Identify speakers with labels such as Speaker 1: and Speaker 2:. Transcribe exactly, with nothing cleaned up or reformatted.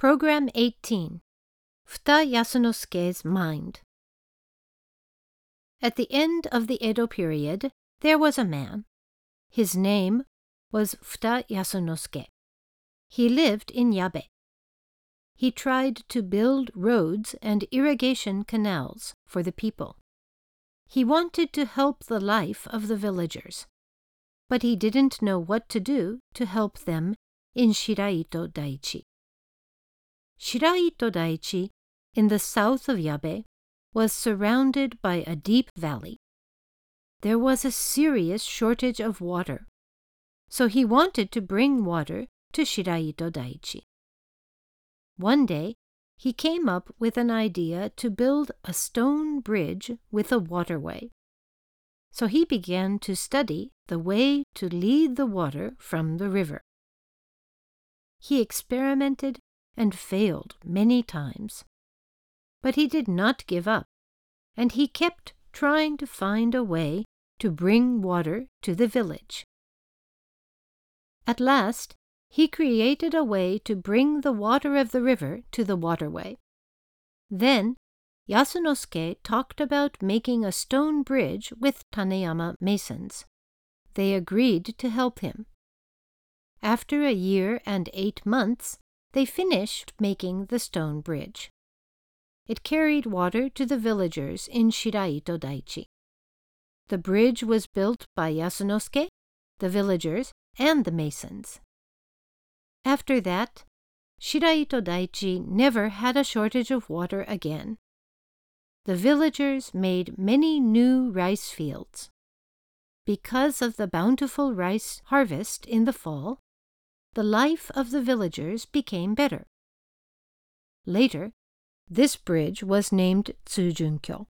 Speaker 1: Program eighteen. Futa Yasunosuke's Mind. At the end of the Edo period, there was a man. His name was Futa Yasunosuke. He lived in Yabe. He tried to build roads and irrigation canals for the people. He wanted to help the life of the villagers, but he didn't know what to do to help them in Shiraito Daichi. Shiraito Daichi, in the south of Yabe, was surrounded by a deep valley. There was a serious shortage of water, so he wanted to bring water to Shiraito Daichi. One day, he came up with an idea to build a stone bridge with a waterway. So he began to study the way to lead the water from the river. He experimented and failed many times. But he did not give up, and he kept trying to find a way to bring water to the village. At last, he created a way to bring the water of the river to the waterway. Then, Yasunosuke talked about making a stone bridge with Taneyama masons. They agreed to help him. After a year and eight months, they finished making the stone bridge. It carried water to the villagers in Shiraito Daichi. The bridge was built by Yasunosuke, the villagers, and the masons. After that, Shiraito Daichi never had a shortage of water again. The villagers made many new rice fields. Because of the bountiful rice harvest in the fall, the life of the villagers became better. Later, this bridge was named Tsujunkyo.